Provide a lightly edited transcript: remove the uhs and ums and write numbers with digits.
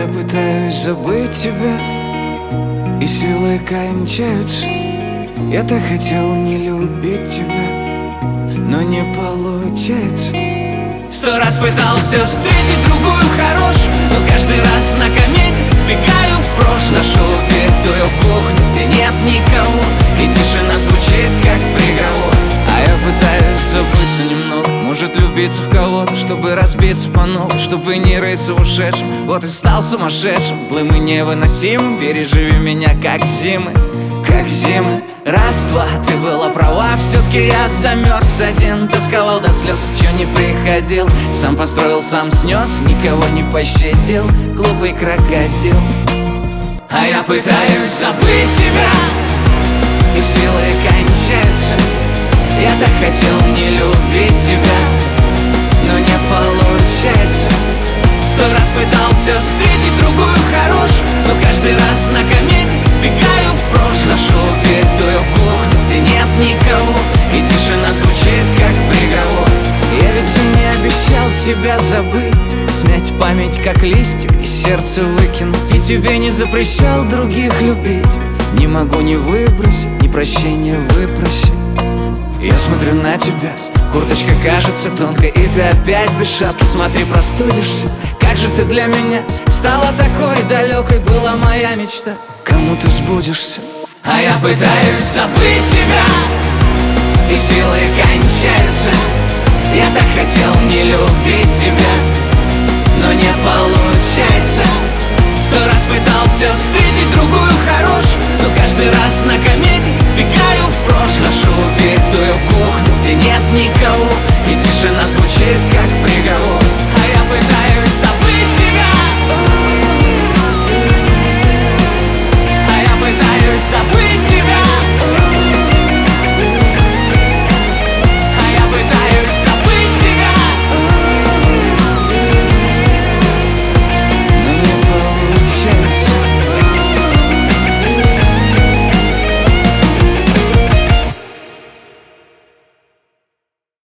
я пытаюсь забыть тебя, и силы кончаются. Я так хотел не любить тебя, но не получается. 100 раз пытался встретить другую хорошую, но каждый раз на комете сбегаю в прошлое. Нашел убитую кухню, где нет никого, и тишина звучит как приговор. А я пытаюсь забыться немного, может влюбиться в кого-то, чтобы разбиться по новой, чтобы не рыться в ушедшем. Вот и стал сумасшедшим, злым и невыносимым. Переживи меня как зимы, как зимы. Раз, два, ты была права, все-таки я замерз один. Тосковал до слез, чё не приходил. Сам построил, сам снес, никого не пощадил. Глупый крокодил. А я пытаюсь забыть тебя, и силы кончаются. я так хотел не любить тебя, но не получается. 100 раз пытался встретить другую хорошую, но каждый раз на комете сбегаю в прошлое. Нашел убитую кухню, где нет никого, и тишина звучит как приговор. Я ведь и не обещал тебя забыть, смять память как листик и сердце выкинуть. И тебе не запрещал других любить, не могу ни выбросить, ни прощения выпросить. Я смотрю на тебя, курточка кажется тонкой, и ты опять без шапки, смотри, простудишься. Как же ты для меня стала такой далекой, была моя мечта, кому ты сбудешься. А я пытаюсь забыть тебя, и силы кончаются. я так хотел не любить тебя, но не получается. 100 раз пытался встретить другую хорошую, но каждый раз на комете сбегаю в прошлое.